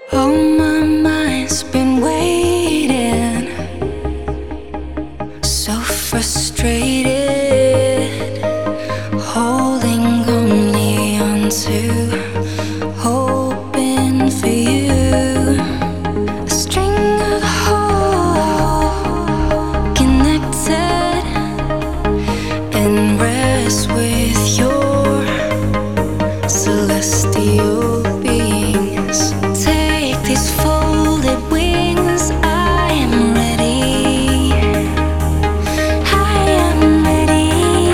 Oh, my mind's been waiting, so frustrated, holding only on to hoping for you. A string of hope connected and rest with your celestial beings. Take these folded wings, I am ready. I am ready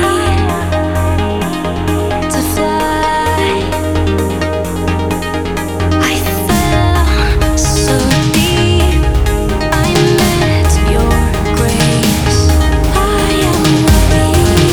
to fly. I fell so deep, I met your grace. I am ready.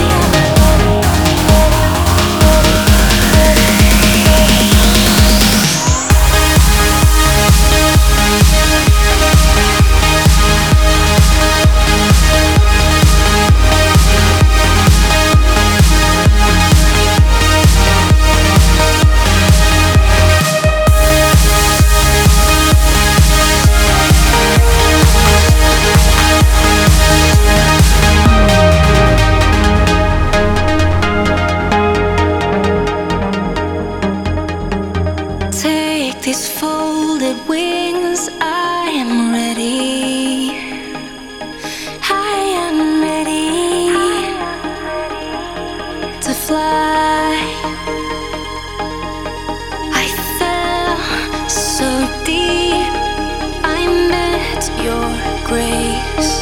Take these folded wings, I am ready. I am ready to fly. I fell so deep, I met your grace.